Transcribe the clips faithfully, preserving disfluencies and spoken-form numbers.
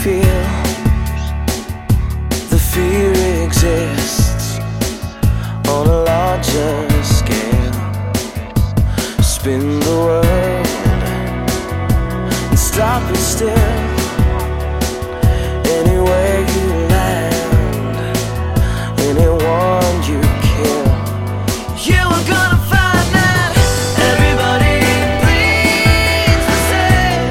feel the fear exists on a larger scale. Spin the world and stop it still. Anywhere you land, anyone you kill, you are gonna find that everybody bleeds the same.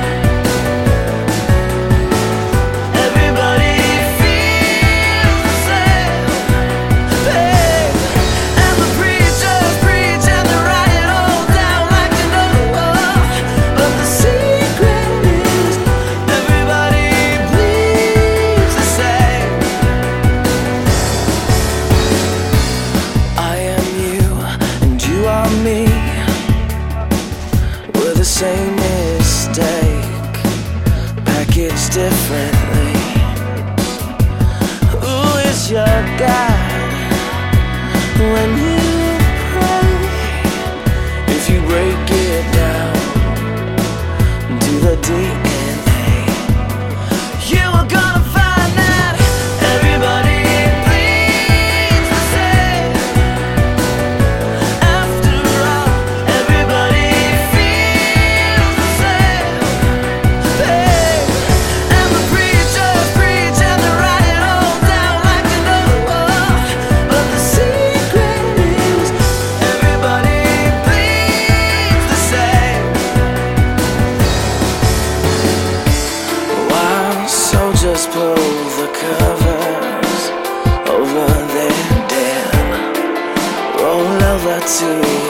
Everybody feels the same pain. And the preachers preach and they write it all down like they know. But the secret is everybody bleeds the same. I am you and you are me. We're the same mistake, packaged differently. Who is your God when you pray? If you break it down to the D N A, you are gonna find that everybody bleeds the same. After all, everybody feels the same pain. And the preachers preach and they write it all down like they know. But the secret is everybody bleeds the same. While soldiers pull the covers over their den, roll over to